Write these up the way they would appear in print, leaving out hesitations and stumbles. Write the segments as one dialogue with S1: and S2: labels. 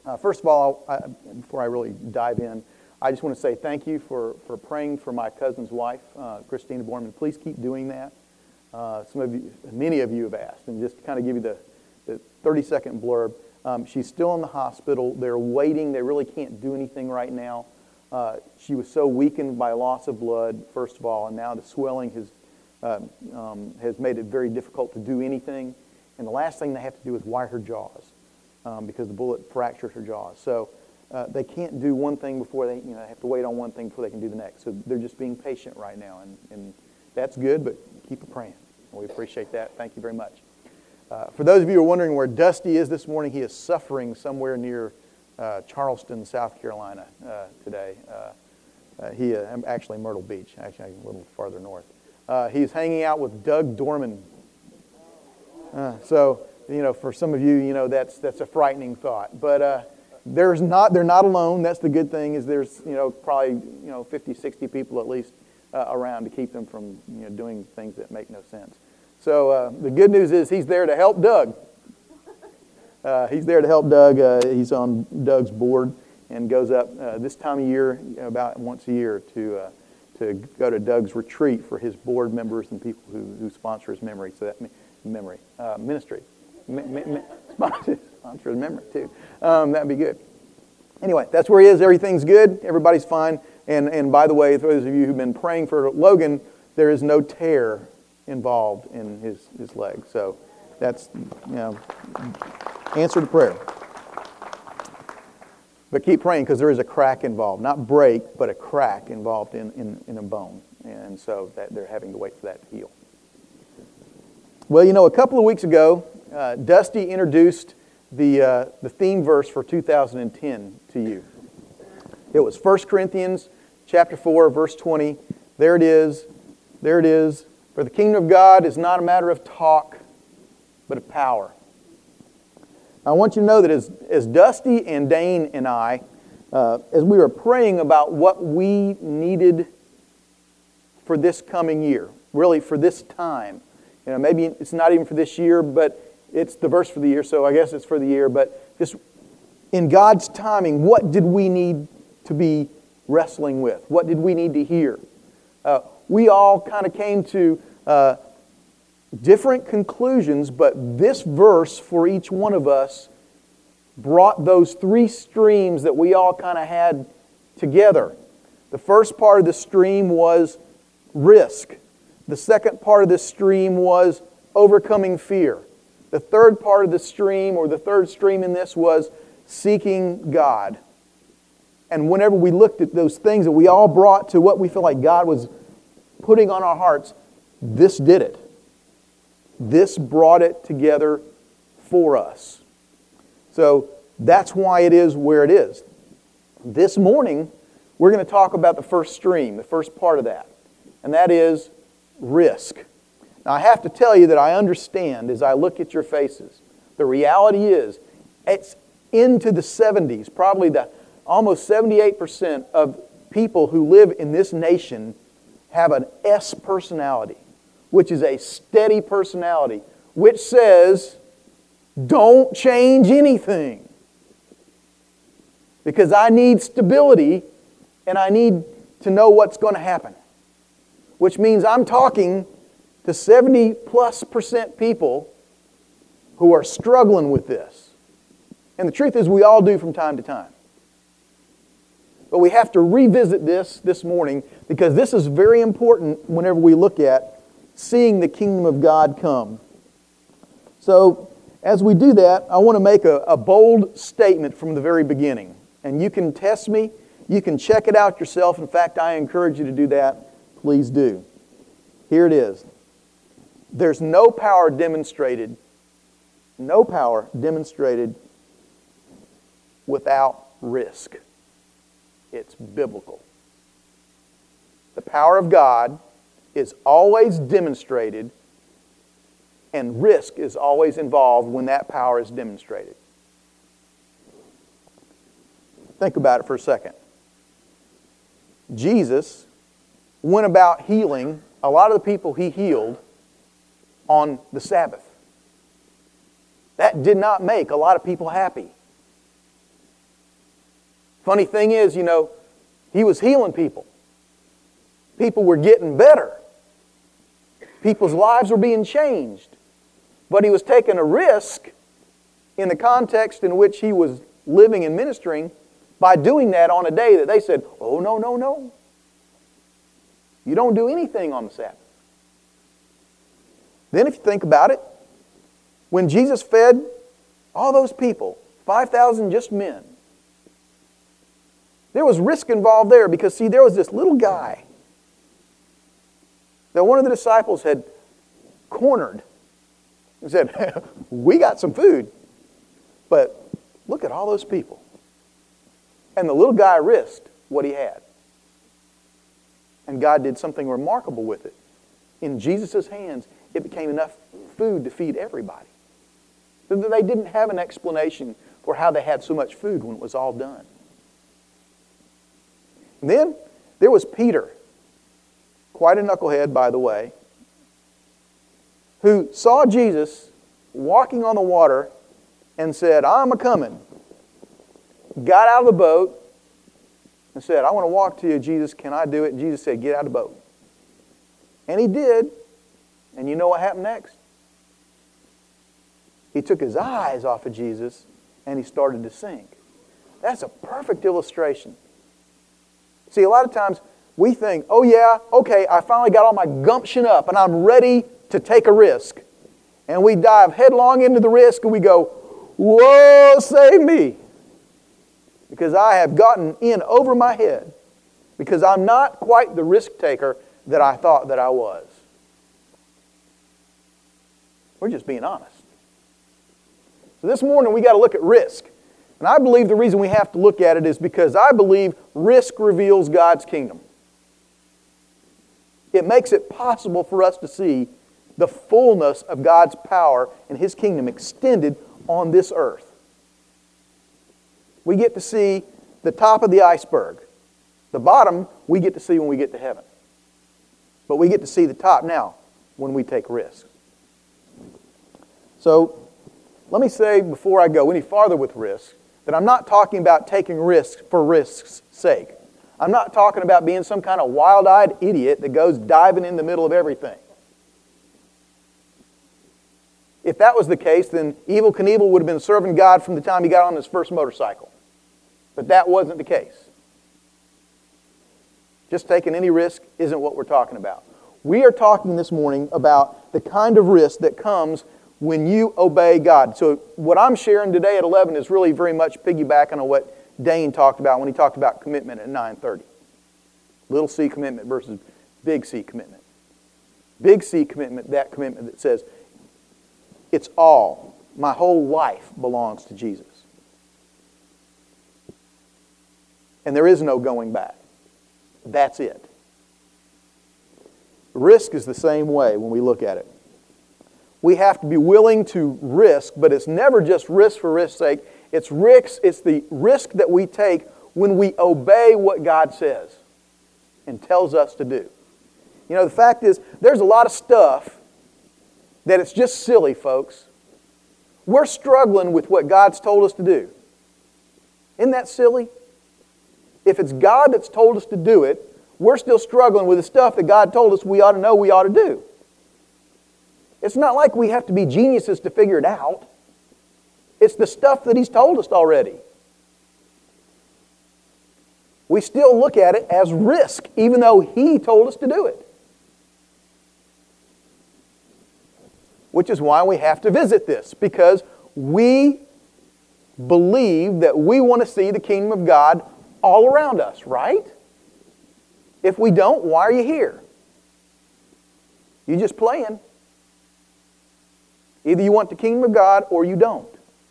S1: First of all, before I really dive in, I just want to say thank you for praying for my cousin's wife, Christina Borman. Please keep doing that. Many of you have asked, and just to kind of give you the 30-second blurb. She's still in the hospital. They're waiting. They really can't do anything right now. She was so weakened by loss of blood, first of all, and now the swelling has made it very difficult to do anything. And the last thing they have to do is wire her jaws because the bullet fractured her jaws. So they can't do one thing before they have to wait on one thing before they can do the next. So they're just being patient right now, and that's good, but keep it praying. We appreciate that. Thank you very much. For those of you who are wondering where Dusty is this morning, he is suffering somewhere near Charleston, South Carolina today. Actually Myrtle Beach, actually a little farther north. He's hanging out with Doug Dorman. For some of you, that's a frightening thought. But they're not alone. That's the good thing is there's probably 50, 60 people at least around to keep them from doing things that make no sense. So the good news is he's there to help Doug. He's there to help Doug. He's on Doug's board and goes up this time of year, about once a year, to go to Doug's retreat for his board members and people who sponsor his ministry. Sponsor his memory too. That'd be good. Anyway, that's where he is. Everything's good. Everybody's fine. And by the way, for those of you who've been praying for Logan, there is no tear involved in his leg. So that's answer to prayer. But keep praying because there is a crack involved. Not break, but a crack involved in a bone. And so that they're having to wait for that to heal. Well, a couple of weeks ago, Dusty introduced the theme verse for 2010 to you. It was 1 Corinthians chapter 4, verse 20. There it is. There it is. For the kingdom of God is not a matter of talk, but of power. I want you to know that as Dusty and Dane and I, as we were praying about what we needed for this coming year, really for this time, maybe it's not even for this year, but it's the verse for the year, so I guess it's for the year, but just in God's timing, what did we need to be wrestling with? What did we need to hear? We all kind of came to different conclusions, but this verse for each one of us brought those three streams that we all kind of had together. The first part of the stream was risk. The second part of the stream was overcoming fear. The third part of the stream, or the third stream in this, was seeking God. And whenever we looked at those things that we all brought to what we feel like God was putting on our hearts, this did it. This brought it together for us. So that's why it is where it is. This morning, we're going to talk about the first stream, the first part of that. And that is risk. Now, I have to tell you that I understand as I look at your faces. The reality is, it's into the 70s, probably almost 78% of people who live in this nation have an S personality, which is a steady personality, which says, don't change anything. Because I need stability and I need to know what's going to happen. Which means I'm talking to 70+% people who are struggling with this. And the truth is we all do from time to time. But we have to revisit this morning because this is very important whenever we look at seeing the kingdom of God come. So as we do that, I want to make a bold statement from the very beginning. And you can test me. You can check it out yourself. In fact, I encourage you to do that. Please do. Here it is. There's no power demonstrated without risk. It's biblical. The power of God is always demonstrated, and risk is always involved when that power is demonstrated. Think about it for a second. Jesus went about healing a lot of the people he healed on the Sabbath. That did not make a lot of people happy. Funny thing is, he was healing people. People were getting better. People's lives were being changed. But he was taking a risk in the context in which he was living and ministering by doing that on a day that they said, oh, no, no, no. You don't do anything on the Sabbath. Then if you think about it, when Jesus fed all those people, 5,000 just men, there was risk involved there because, see, there was this little guy that one of the disciples had cornered and said, we got some food, but look at all those people. And the little guy risked what he had. And God did something remarkable with it. In Jesus' hands, it became enough food to feed everybody. They didn't have an explanation for how they had so much food when it was all done. And then there was Peter, quite a knucklehead, by the way, who saw Jesus walking on the water and said, I'm a-coming. Got out of the boat and said, I want to walk to you, Jesus. Can I do it? And Jesus said, get out of the boat. And he did. And you know what happened next? He took his eyes off of Jesus and he started to sink. That's a perfect illustration. See, a lot of times we think, oh yeah, okay, I finally got all my gumption up and I'm ready to take a risk. And we dive headlong into the risk and we go, whoa, save me. Because I have gotten in over my head. Because I'm not quite the risk taker that I thought that I was. We're just being honest. So this morning we got to look at risk. And I believe the reason we have to look at it is because I believe risk reveals God's kingdom. It makes it possible for us to see the fullness of God's power and His kingdom extended on this earth. We get to see the top of the iceberg. The bottom we get to see when we get to heaven. But we get to see the top now when we take risks. So, let me say before I go any farther with risk that I'm not talking about taking risks for risk's sake. I'm not talking about being some kind of wild-eyed idiot that goes diving in the middle of everything. If that was the case, then Evel Knievel would have been serving God from the time he got on his first motorcycle. But that wasn't the case. Just taking any risk isn't what we're talking about. We are talking this morning about the kind of risk that comes when you obey God. So what I'm sharing today at 11 is really very much piggybacking on what Dane talked about when he talked about commitment at 9:30. Little C commitment versus big C commitment. Big C commitment, that commitment that says, it's all, my whole life belongs to Jesus. And there is no going back. That's it. Risk is the same way when we look at it. We have to be willing to risk, but it's never just risk for risk's sake. It's the risk that we take when we obey what God says and tells us to do. You know, the fact is, there's a lot of stuff that it's just silly, folks. We're struggling with what God's told us to do. Isn't that silly? If it's God that's told us to do it, we're still struggling with the stuff that God told us we ought to know we ought to do. It's not like we have to be geniuses to figure it out. It's the stuff that He's told us already. We still look at it as risk, even though He told us to do it. Which is why we have to visit this, because we believe that we want to see the kingdom of God all around us, right? If we don't, why are you here? You're just playing. Either you want the kingdom of God or you don't.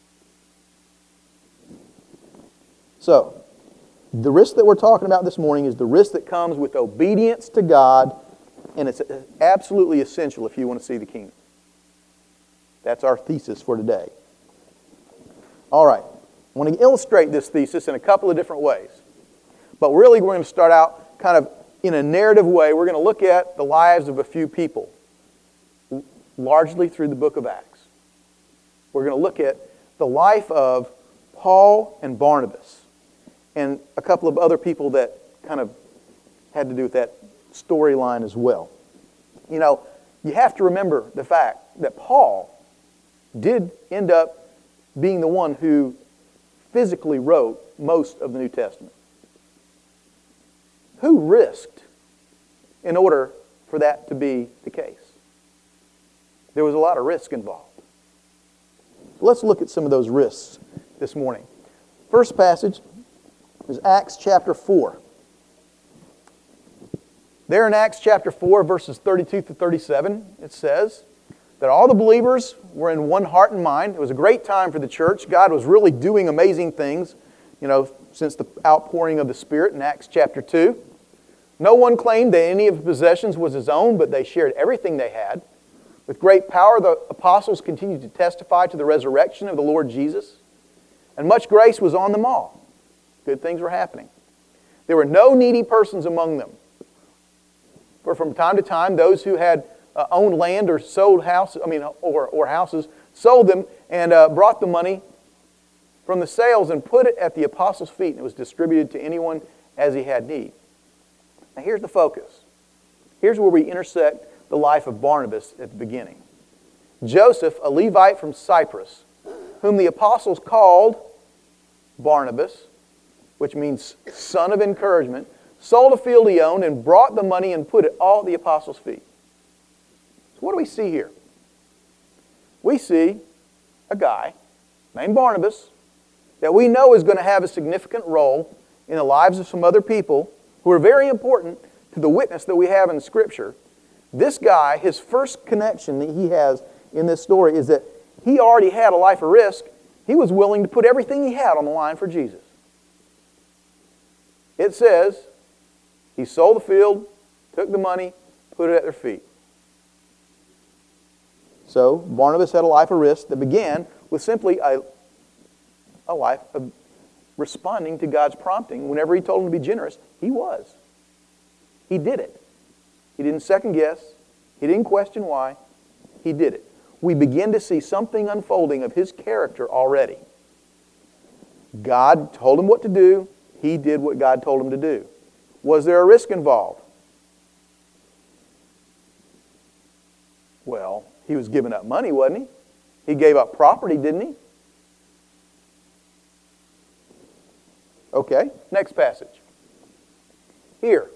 S1: So, the risk that we're talking about this morning is the risk that comes with obedience to God, and it's absolutely essential if you want to see the kingdom. That's our thesis for today. All right. I want to illustrate this thesis in a couple of different ways. But really, we're going to start out kind of in a narrative way. We're going to look at the lives of a few people, largely through the book of Acts. We're going to look at the life of Paul and Barnabas. and a couple of other people that kind of had to do with that storyline as well. You know, you have to remember the fact that Paul did end up being the one who physically wrote most of the New Testament. Who risked in order for that to be the case? There was a lot of risk involved. Let's look at some of those risks this morning. First passage is Acts chapter 4. There in Acts chapter 4, verses 32 to 37, it says that all the believers were in one heart and mind. It was a great time for the church. God was really doing amazing things, since the outpouring of the Spirit in Acts chapter 2. No one claimed that any of his possessions was his own, but they shared everything they had. With great power, the apostles continued to testify to the resurrection of the Lord Jesus, and much grace was on them all. Good things were happening. There were no needy persons among them. For from time to time, those who had owned land or sold houses, or houses, sold them and brought the money from the sales and put it at the apostles' feet, and it was distributed to anyone as he had need. Now here's the focus. Here's where we intersect the life of Barnabas at the beginning. Joseph, a Levite from Cyprus, whom the apostles called Barnabas, which means son of encouragement, sold a field he owned and brought the money and put it all at the apostles' feet. So what do we see here? We see a guy named Barnabas that we know is going to have a significant role in the lives of some other people who are very important to the witness that we have in Scripture. This guy, his first connection that he has in this story is that he already had a life of risk. He was willing to put everything he had on the line for Jesus. It says he sold the field, took the money, put it at their feet. So Barnabas had a life of risk that began with simply a life of responding to God's prompting. Whenever he told him to be generous, he was. He did it. He didn't second guess. He didn't question why. He did it. We begin to see something unfolding of his character already. God told him what to do. He did what God told him to do. Was there a risk involved? Well, he was giving up money, wasn't he? He gave up property, didn't he? Okay, next passage. Here.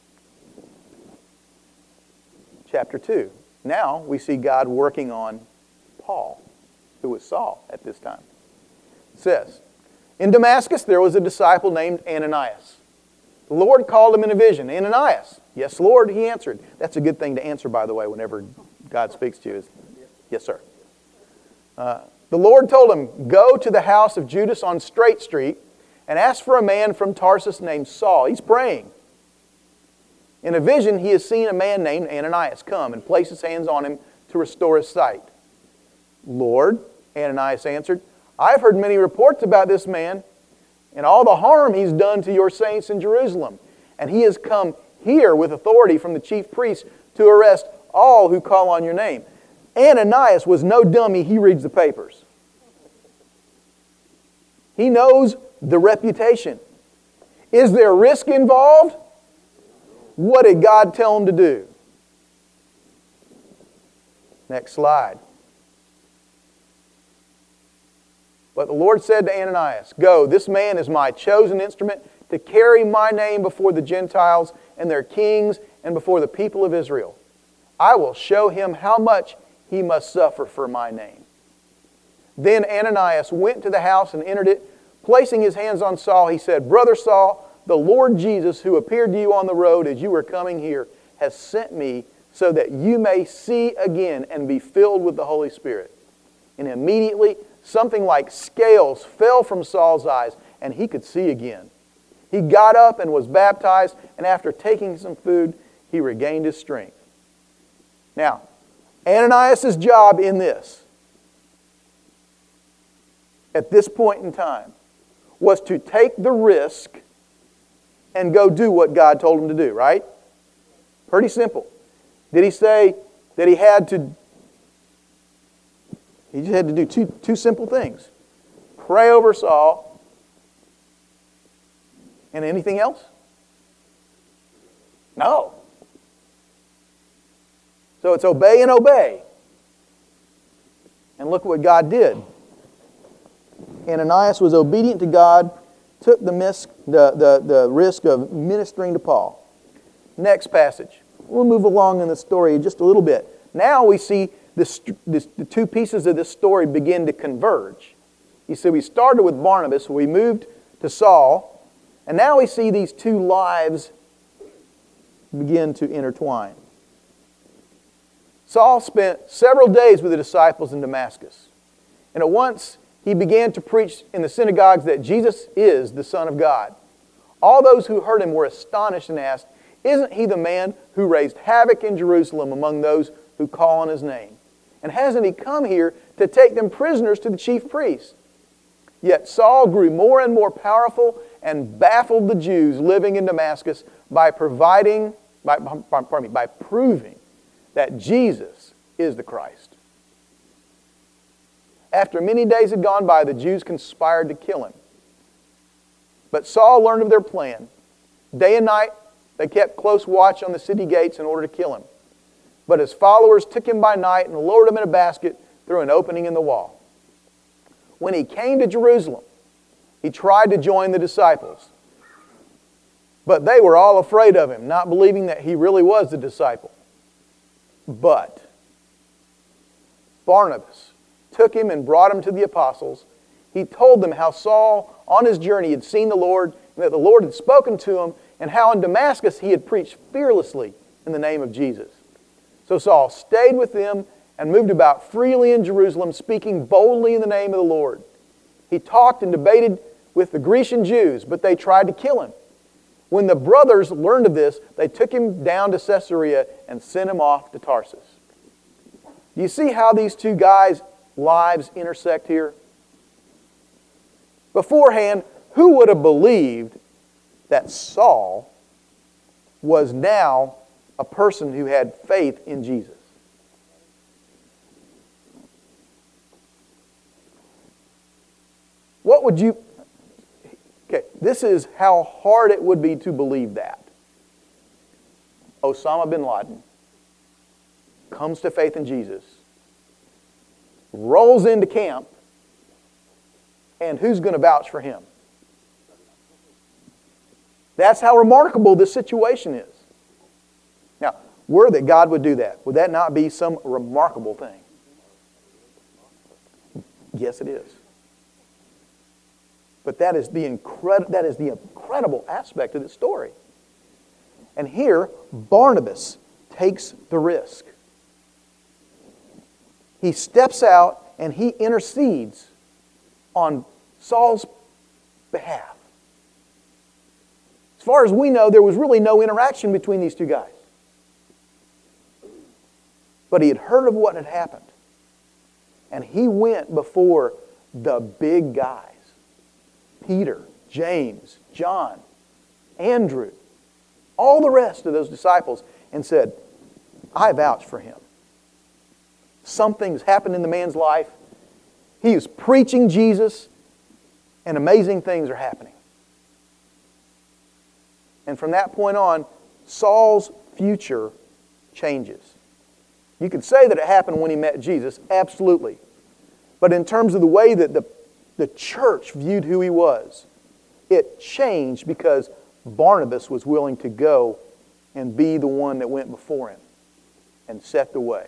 S1: Chapter 2. Now we see God working on Paul, who was Saul at this time. It says, in Damascus there was a disciple named Ananias. The Lord called him in a vision. Ananias. Yes, Lord, he answered. That's a good thing to answer, by the way, whenever God speaks to you. Yes, sir. The Lord told him, go to the house of Judas on Straight Street and ask for a man from Tarsus named Saul. He's praying. In a vision, he has seen a man named Ananias come and place his hands on him to restore his sight. Lord, Ananias answered, I've heard many reports about this man and all the harm he's done to your saints in Jerusalem. And he has come here with authority from the chief priests to arrest all who call on your name. Ananias was no dummy. He reads the papers. He knows the reputation. Is there risk involved? What did God tell him to do? Next slide. But the Lord said to Ananias, go, this man is my chosen instrument to carry my name before the Gentiles and their kings and before the people of Israel. I will show him how much he must suffer for my name. Then Ananias went to the house and entered it. Placing his hands on Saul, he said, Brother Saul, the Lord Jesus, who appeared to you on the road as you were coming here, has sent me so that you may see again and be filled with the Holy Spirit. And immediately something like scales fell from Saul's eyes, and he could see again. He got up and was baptized, and after taking some food, he regained his strength. Now, Ananias' job in this, at this point in time, was to take the risk and go do what God told him to do, right? Pretty simple. Did he say that he had to... He just had to do two simple things. Pray over Saul And anything else? No. So it's obey and obey. And look what God did. Ananias was obedient to God, took the risk of ministering to Paul. Next passage. We'll move along in the story just a little bit. Now we see the two pieces of this story begin to converge. You see, we started with Barnabas, we moved to Saul, and now we see these two lives begin to intertwine. Saul spent several days with the disciples in Damascus, and at once he began to preach in the synagogues that Jesus is the Son of God. All those who heard him were astonished and asked, "Isn't he the man who raised havoc in Jerusalem among those who call on his name? And hasn't he come here to take them prisoners to the chief priests?" Yet Saul grew more and more powerful and baffled the Jews living in Damascus by proving that Jesus is the Christ. After many days had gone by, the Jews conspired to kill him. But Saul learned of their plan. Day and night they kept close watch on the city gates in order to kill him. But his followers took him by night and lowered him in a basket through an opening in the wall. When he came to Jerusalem, he tried to join the disciples. But they were all afraid of him, not believing that he really was the disciple. But Barnabas took him and brought him to the apostles. He told them how Saul, on his journey, had seen the Lord, and that the Lord had spoken to him, and how in Damascus he had preached fearlessly in the name of Jesus. So Saul stayed with them and moved about freely in Jerusalem, speaking boldly in the name of the Lord. He talked and debated with the Grecian Jews, but they tried to kill him. When the brothers learned of this, they took him down to Caesarea and sent him off to Tarsus. Do you see how these two guys' lives intersect here? Beforehand, who would have believed that Saul was now a person who had faith in Jesus? What would you... Okay, this is how hard it would be to believe that. Osama bin Laden comes to faith in Jesus, rolls into camp, and who's going to vouch for him? That's how remarkable this situation is. Now, were that God would do that, would that not be some remarkable thing? Yes, it is. But that is the incredible aspect of the story. And here, Barnabas takes the risk. He steps out and he intercedes on Saul's behalf. As far as we know, there was really no interaction between these two guys. But he had heard of what had happened. And he went before the big guys. Peter, James, John, Andrew, all the rest of those disciples, and said, "I vouch for him. Something's happened in the man's life. He is preaching Jesus, and amazing things are happening." And from that point on, Saul's future changes. You could say that it happened when he met Jesus, absolutely. But in terms of the way that the church viewed who he was, it changed because Barnabas was willing to go and be the one that went before him and set the way.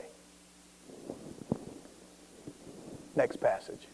S1: Next passage.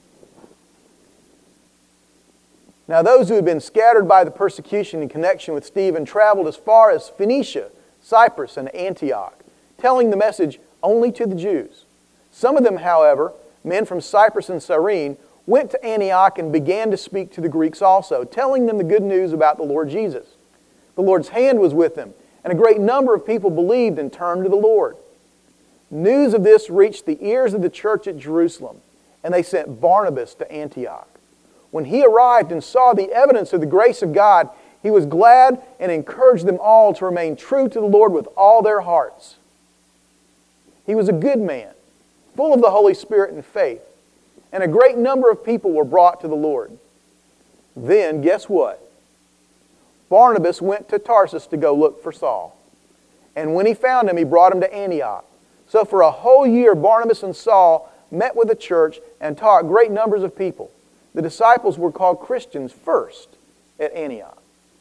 S1: Now those who had been scattered by the persecution in connection with Stephen traveled as far as Phoenicia, Cyprus, and Antioch, telling the message only to the Jews. Some of them, however, men from Cyprus and Cyrene, went to Antioch and began to speak to the Greeks also, telling them the good news about the Lord Jesus. The Lord's hand was with them, and a great number of people believed and turned to the Lord. News of this reached the ears of the church at Jerusalem, and they sent Barnabas to Antioch. When he arrived and saw the evidence of the grace of God, he was glad and encouraged them all to remain true to the Lord with all their hearts. He was a good man, full of the Holy Spirit and faith, and a great number of people were brought to the Lord. Then, guess what? Barnabas went to Tarsus to go look for Saul. And when he found him, he brought him to Antioch. So for a whole year, Barnabas and Saul met with the church and taught great numbers of people. The disciples were called Christians first at Antioch.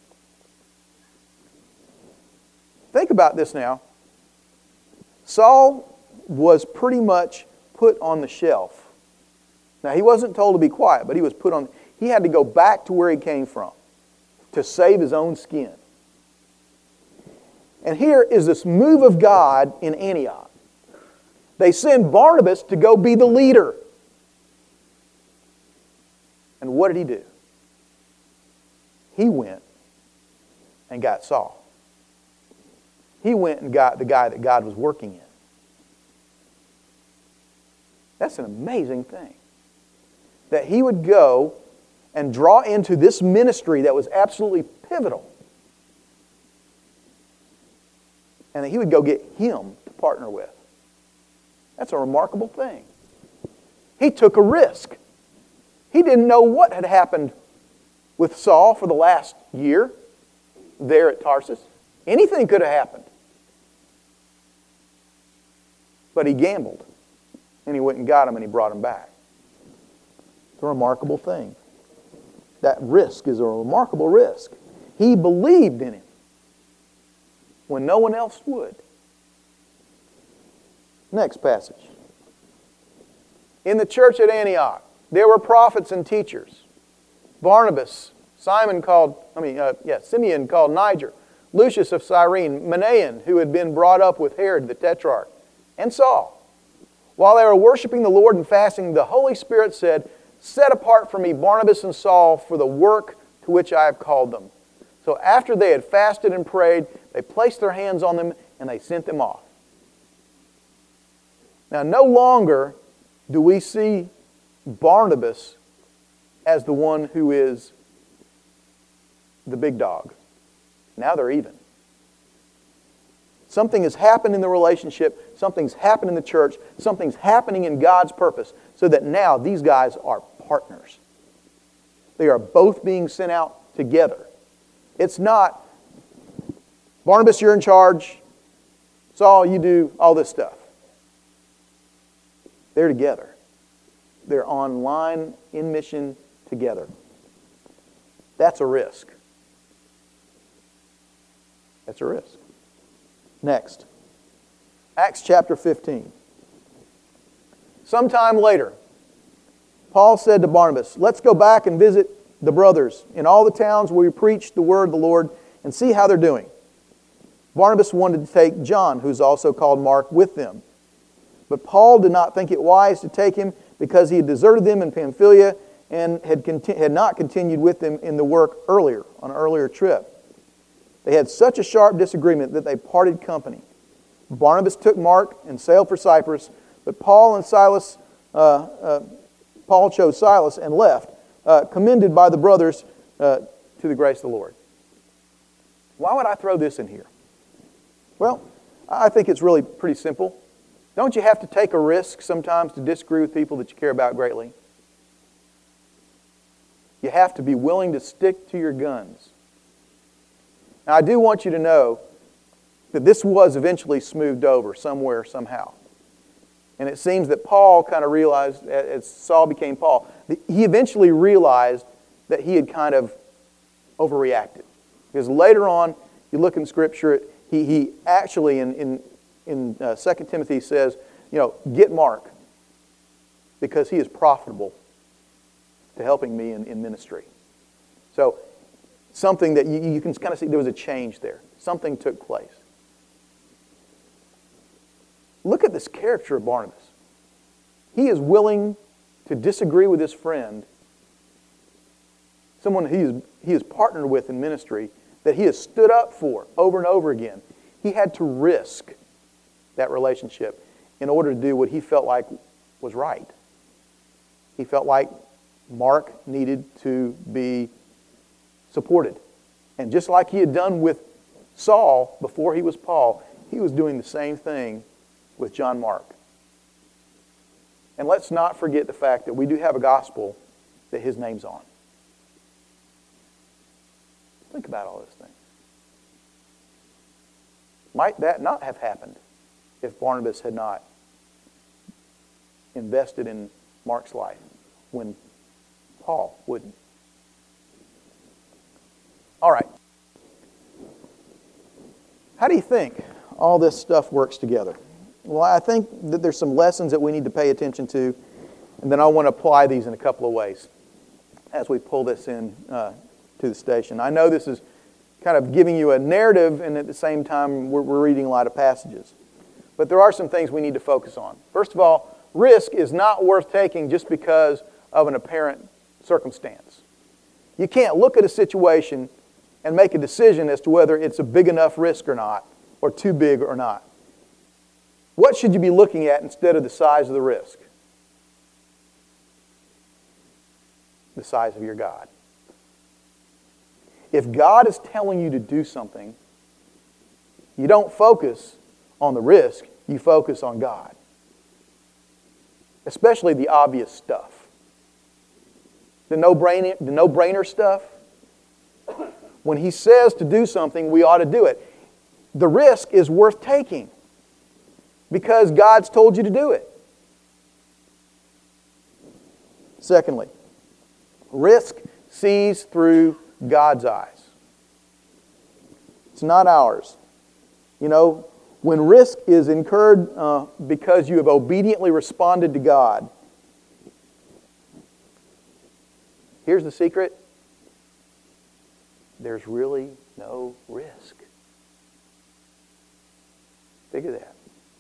S1: Think about this now. Saul was pretty much put on the shelf. Now, he wasn't told to be quiet, but he was put on. He had to go back to where he came from to save his own skin. And here is this move of God in Antioch. They send Barnabas to go be the leader. And what did he do? He went and got Saul. He went and got the guy that God was working in. That's an amazing thing. That he would go and draw into this ministry that was absolutely pivotal. And that he would go get him to partner with. That's a remarkable thing. He took a risk. He didn't know what had happened with Saul for the last year there at Tarsus. Anything could have happened. But he gambled. And he went and got him and he brought him back. It's a remarkable thing. That risk is a remarkable risk. He believed in him when no one else would. Next passage. In the church at Antioch, there were prophets and teachers. Barnabas, Simeon called Niger, Lucius of Cyrene, Manaen, who had been brought up with Herod the Tetrarch, and Saul. While they were worshiping the Lord and fasting, the Holy Spirit said, "Set apart for me Barnabas and Saul for the work to which I have called them." So after they had fasted and prayed, they placed their hands on them and they sent them off. Now, no longer do we see Barnabas as the one who is the big dog. Now they're even. Something has happened in the relationship. Something's happened in the church. Something's happening in God's purpose so that now these guys are partners. They are both being sent out together. It's not, Barnabas, you're in charge. Saul, you do all this stuff. They're together. They're on line, in mission together. That's a risk. That's a risk. Next, Acts chapter 15. Sometime later, Paul said to Barnabas, "Let's go back and visit the brothers in all the towns where we preach the word of the Lord and see how they're doing." Barnabas wanted to take John, who's also called Mark, with them. But Paul did not think it wise to take him because he had deserted them in Pamphylia and had not continued with them in the work on an earlier trip. They had such a sharp disagreement that they parted company. Barnabas took Mark and sailed for Cyprus, but Paul chose Silas and left, commended by the brothers to the grace of the Lord. Why would I throw this in here? Well, I think it's really pretty simple. Don't you have to take a risk sometimes to disagree with people that you care about greatly? You have to be willing to stick to your guns. Now, I do want you to know that this was eventually smoothed over somewhere, somehow. And it seems that Paul kind of realized, as Saul became Paul, he eventually realized that he had kind of overreacted. Because later on, you look in Scripture, he actually, in 2 Timothy says, get Mark, because he is profitable to helping me in ministry. So, something that you can kind of see, there was a change there. Something took place. Look at this character of Barnabas. He is willing to disagree with his friend, someone he is partnered with in ministry, that he has stood up for over and over again. He had to risk that relationship in order to do what he felt like was right. He felt like Mark needed to be supported. And just like he had done with Saul before he was Paul, he was doing the same thing with John Mark. And let's not forget the fact that we do have a gospel that his name's on. Think about all those things. Might that not have happened if Barnabas had not invested in Mark's life when Paul wouldn't? All right. How do you think all this stuff works together? Well, I think that there's some lessons that we need to pay attention to, and then I want to apply these in a couple of ways as we pull this in to the station. I know this is kind of giving you a narrative, and at the same time we're reading a lot of passages. But there are some things we need to focus on. First of all, risk is not worth taking just because of an apparent circumstance. You can't look at a situation and make a decision as to whether it's a big enough risk or not, or too big or not. What should you be looking at instead of the size of the risk? The size of your God. If God is telling you to do something, you don't focus on the risk, you focus on God. Especially the obvious stuff. The no-brainer stuff. When He says to do something, we ought to do it. The risk is worth taking because God's told you to do it. Secondly, risk sees through God's eyes. It's not ours. You know, when risk is incurred because you have obediently responded to God, here's the secret. There's really no risk. Figure that.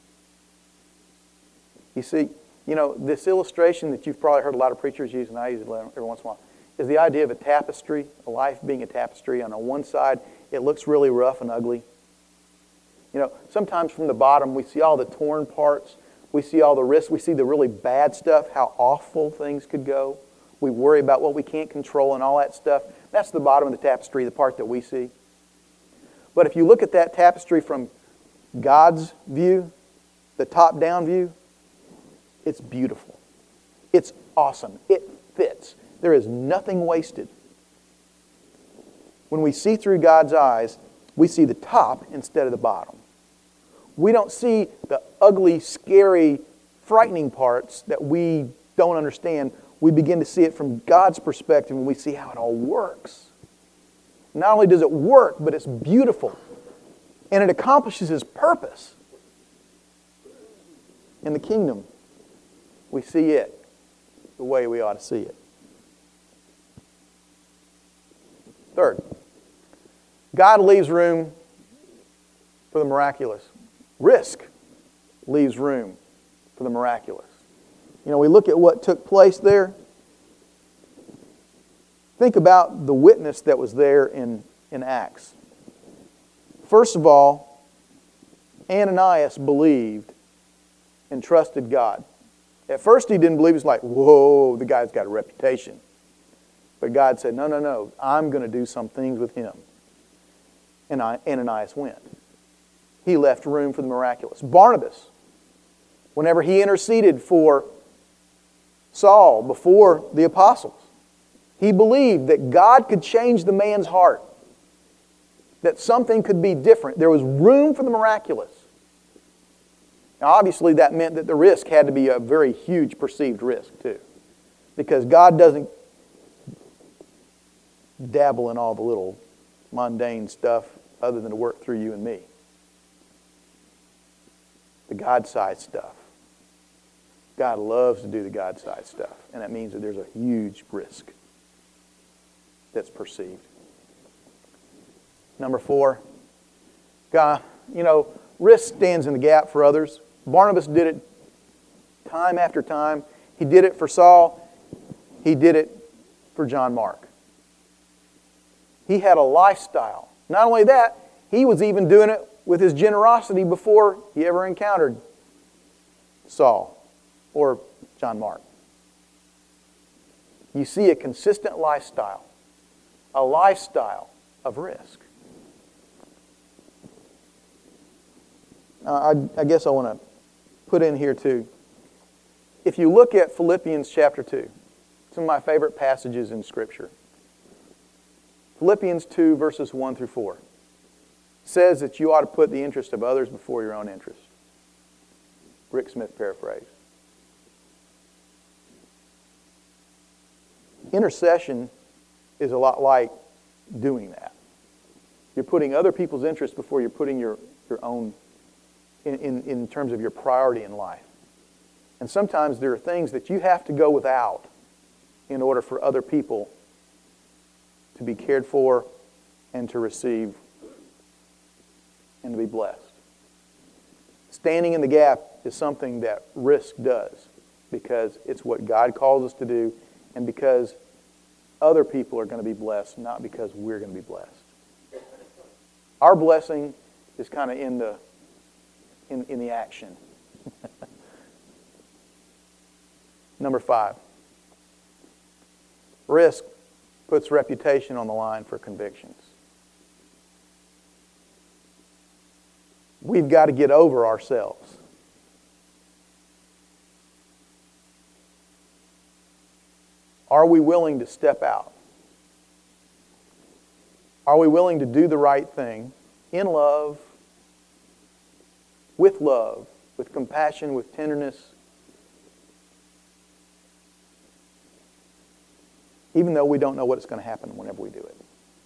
S1: You see, you know, this illustration that you've probably heard a lot of preachers use, and I use it every once in a while, is the idea of a tapestry, a life being a tapestry. On one side, it looks really rough and ugly. You know, sometimes from the bottom, we see all the torn parts. We see all the risks. We see the really bad stuff, how awful things could go. We worry about what we can't control and all that stuff. That's the bottom of the tapestry, the part that we see. But if you look at that tapestry from God's view, the top-down view, it's beautiful. It's awesome. It fits. There is nothing wasted. When we see through God's eyes, we see the top instead of the bottom. We don't see the ugly, scary, frightening parts that we don't understand. We begin to see it from God's perspective and we see how it all works. Not only does it work, but it's beautiful. And it accomplishes His purpose. In the kingdom, we see it the way we ought to see it. Third, God leaves room for the miraculous. Risk leaves room for the miraculous. You know, we look at what took place there. Think about the witness that was there in Acts. First of all, Ananias believed and trusted God. At first he didn't believe. He was like, whoa, the guy's got a reputation. But God said, no, I'm going to do some things with him. And Ananias went. He left room for the miraculous. Barnabas, whenever he interceded for Saul before the apostles, he believed that God could change the man's heart, that something could be different. There was room for the miraculous. Now, obviously, that meant that the risk had to be a very huge perceived risk, too. Because God doesn't dabble in all the little mundane stuff other than to work through you and me. The God-sized stuff. God loves to do the God-sized stuff. And that means that there's a huge risk that's perceived. Number 4, God, risk stands in the gap for others. Barnabas did it time after time. He did it for Saul. He did it for John Mark. He had a lifestyle. Not only that, he was even doing it with his generosity before he ever encountered Saul or John Mark. You see a consistent lifestyle, a lifestyle of risk. I guess I want to put in here too. If you look at Philippians chapter 2, some of my favorite passages in Scripture. Philippians 2, verses 1 through 4 says that you ought to put the interest of others before your own interest. Rick Smith paraphrase. Intercession is a lot like doing that. You're putting other people's interests before you're putting your own in terms of your priority in life. And sometimes there are things that you have to go without in order for other people to be cared for and to receive and to be blessed. Standing in the gap is something that risk does because it's what God calls us to do and because other people are going to be blessed, not because we're going to be blessed. Our blessing is kind of in the action. Number 5. Risk puts reputation on the line for convictions. We've got to get over ourselves. Are we willing to step out? Are we willing to do the right thing in love, with compassion, with tenderness, even though we don't know what's going to happen whenever we do it?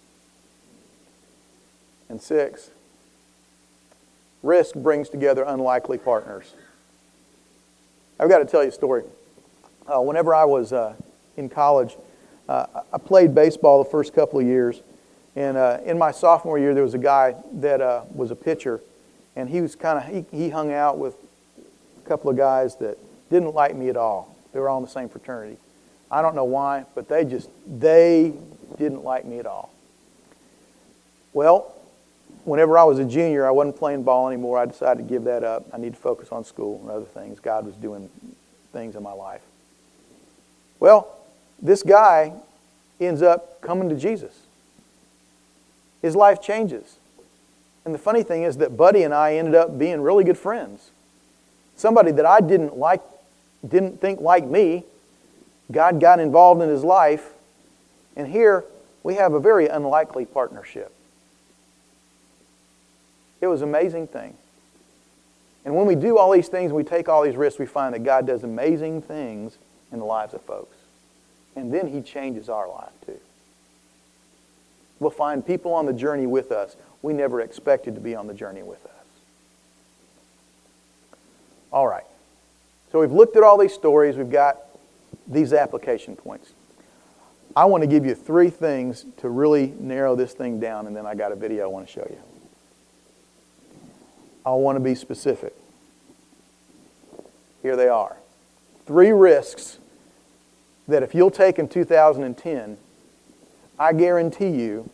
S1: And 6, risk brings together unlikely partners. I've got to tell you a story. Whenever I was in college, I played baseball the first couple of years. And in my sophomore year, there was a guy that was a pitcher. And he was he hung out with a couple of guys that didn't like me at all. They were all in the same fraternity. I don't know why, but they didn't like me at all. Well, whenever I was a junior, I wasn't playing ball anymore. I decided to give that up. I need to focus on school and other things. God was doing things in my life. Well, this guy ends up coming to Jesus. His life changes. And the funny thing is that Buddy and I ended up being really good friends. Somebody that I didn't think liked me, God got involved in his life, and here we have a very unlikely partnership. It was an amazing thing. And when we do all these things, we take all these risks, we find that God does amazing things in the lives of folks. And then he changes our life too. We'll find people on the journey with us we never expected to be on the journey with us. All right. So we've looked at all these stories. We've got these application points. I want to give you 3 things to really narrow this thing down, and then I got a video I want to show you. I want to be specific. Here they are. 3 risks that if you'll take in 2010, I guarantee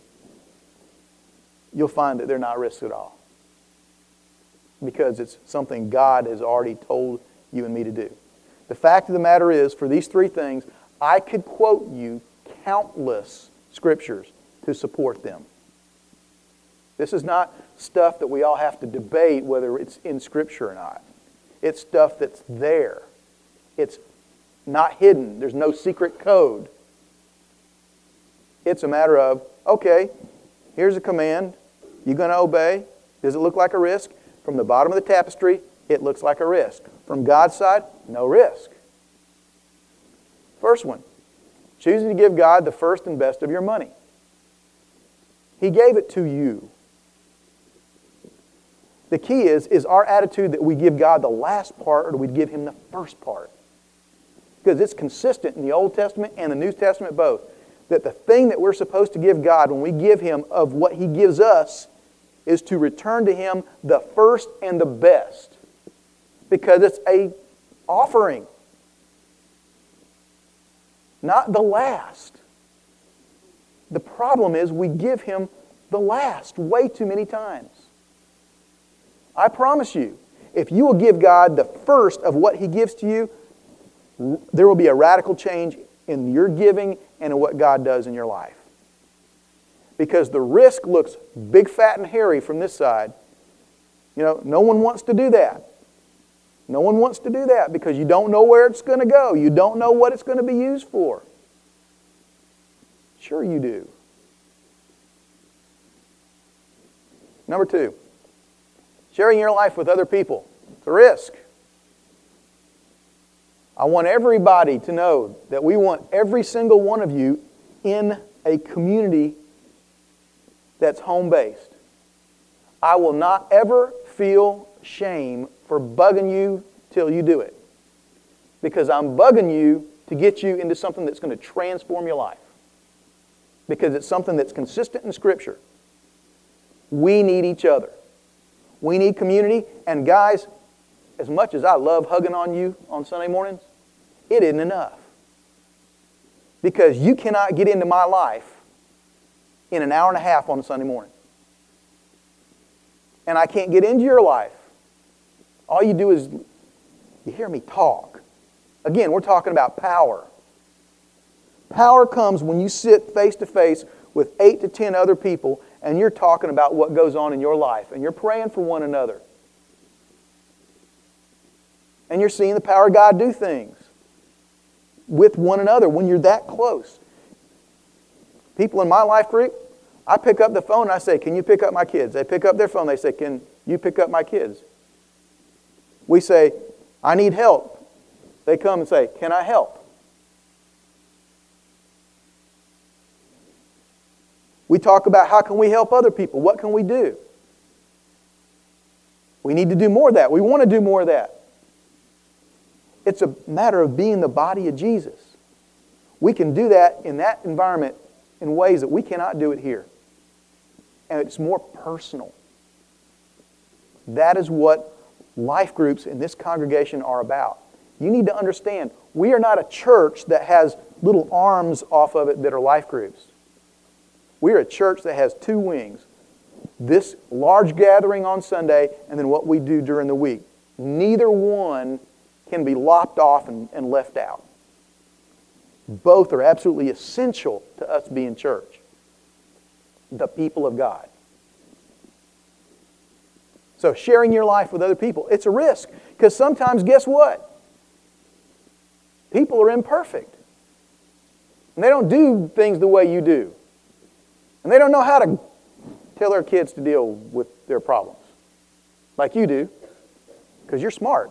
S1: you'll find that they're not risks at all. Because it's something God has already told you and me to do. The fact of the matter is, for these 3 things, I could quote you countless scriptures to support them. This is not stuff that we all have to debate whether it's in Scripture or not. It's stuff that's there. It's not hidden. There's no secret code. It's a matter of, okay, here's a command. You going to obey? Does it look like a risk? From the bottom of the tapestry, it looks like a risk. From God's side, no risk. First one, choosing to give God the first and best of your money. He gave it to you. The key is our attitude that we give God the last part or do we give Him the first part? Because it's consistent in the Old Testament and the New Testament both. That the thing that we're supposed to give God when we give Him of what He gives us is to return to Him the first and the best. Because it's an offering. Not the last. The problem is we give Him the last way too many times. I promise you, if you will give God the first of what He gives to you, there will be a radical change in your giving and in what God does in your life. Because the risk looks big, fat, and hairy from this side. You know, no one wants to do that. No one wants to do that because you don't know where it's going to go. You don't know what it's going to be used for. Sure you do. Number 2, sharing your life with other people. It's a risk. I want everybody to know that we want every single one of you in a community that's home-based. I will not ever feel shame for bugging you till you do it. Because I'm bugging you to get you into something that's going to transform your life. Because it's something that's consistent in Scripture. We need each other. We need community. And guys, as much as I love hugging on you on Sunday mornings, it isn't enough. Because you cannot get into my life in an hour and a half on a Sunday morning. And I can't get into your life. All you do is, you hear me talk. Again, we're talking about power. Power comes when you sit face to face with 8 to 10 other people and you're talking about what goes on in your life and you're praying for one another. And you're seeing the power of God do things with one another when you're that close. People in my life group, I pick up the phone and I say, can you pick up my kids? They pick up their phone, they say, can you pick up my kids? We say, I need help. They come and say, can I help? We talk about how can we help other people? What can we do? We need to do more of that. We want to do more of that. It's a matter of being the body of Jesus. We can do that in that environment in ways that we cannot do it here. And it's more personal. That is what life groups in this congregation are about. You need to understand, we are not a church that has little arms off of it that are life groups. We're a church that has 2 wings. This large gathering on Sunday and then what we do during the week. Neither one can be lopped off and left out. Both are absolutely essential to us being church. The people of God. So sharing your life with other people, it's a risk. Because sometimes, guess what? People are imperfect. And they don't do things the way you do. And they don't know how to tell their kids to deal with their problems. Like you do. Because you're smart.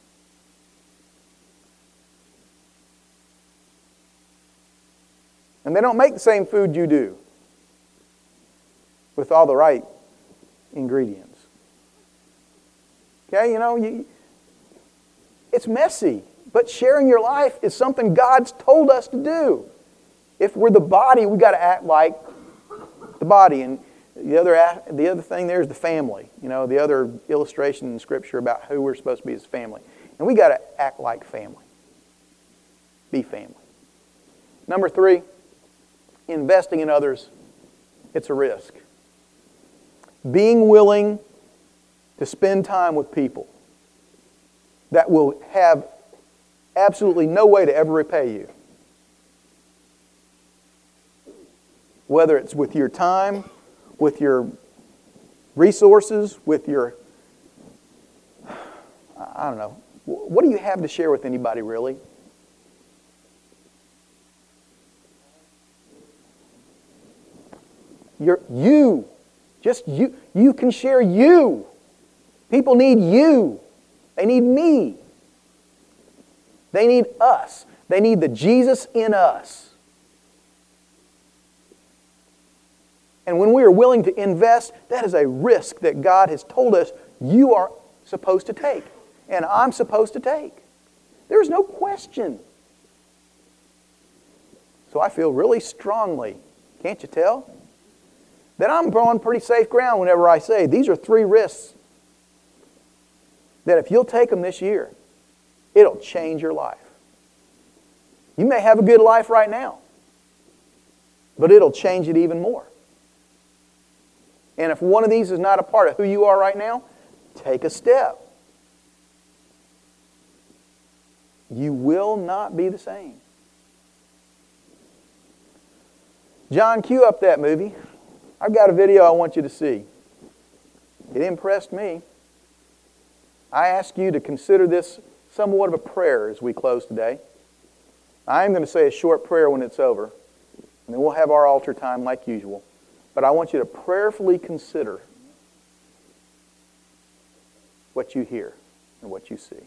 S1: And they don't make the same food you do. With all the right ingredients. Okay, it's messy. But sharing your life is something God's told us to do. If we're the body, we've got to act like the body. And the other thing there is the family. The other illustration in Scripture about who we're supposed to be as family. And we got to act like family. Be family. Number 3, investing in others, it's a risk. Being willing to spend time with people that will have absolutely no way to ever repay you. Whether it's with your time, with your resources, with your, I don't know. What do you have to share with anybody, really? You can share you. People need you. They need me. They need us. They need the Jesus in us. And when we are willing to invest, that is a risk that God has told us you are supposed to take. And I'm supposed to take. There's no question. So I feel really strongly, can't you tell? That I'm on pretty safe ground whenever I say these are 3 risks that if you'll take them this year, it'll change your life. You may have a good life right now, but it'll change it even more. And if one of these is not a part of who you are right now, take a step. You will not be the same. John, cue up that movie. I've got a video I want you to see. It impressed me. I ask you to consider this somewhat of a prayer as we close today. I am going to say a short prayer when it's over, and then we'll have our altar time like usual. But I want you to prayerfully consider what you hear and what you see.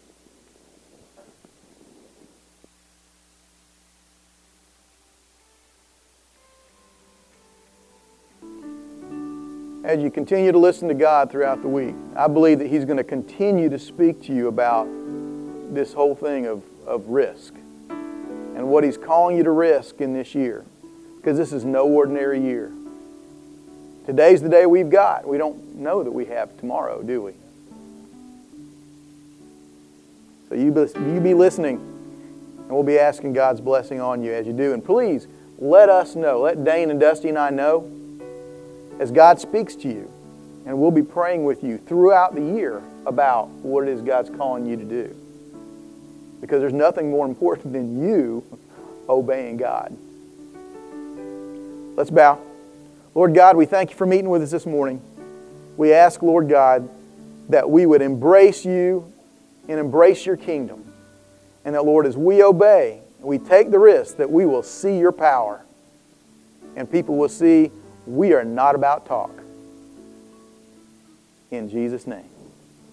S1: As you continue to listen to God throughout the week, I believe that He's going to continue to speak to you about this whole thing of risk and what He's calling you to risk in this year, because this is no ordinary year. Today's the day we've got. We don't know that we have tomorrow, do we? So you be listening, and we'll be asking God's blessing on you as you do. And please, let us know. Let Dane and Dusty and I know as God speaks to you. And we'll be praying with you throughout the year about what it is God's calling you to do. Because there's nothing more important than you obeying God. Let's bow. Lord God, we thank you for meeting with us this morning. We ask, Lord God, that we would embrace you and embrace your kingdom. And that, Lord, as we obey, we take the risk that we will see your power. And people will see we are not about talk. In Jesus' name.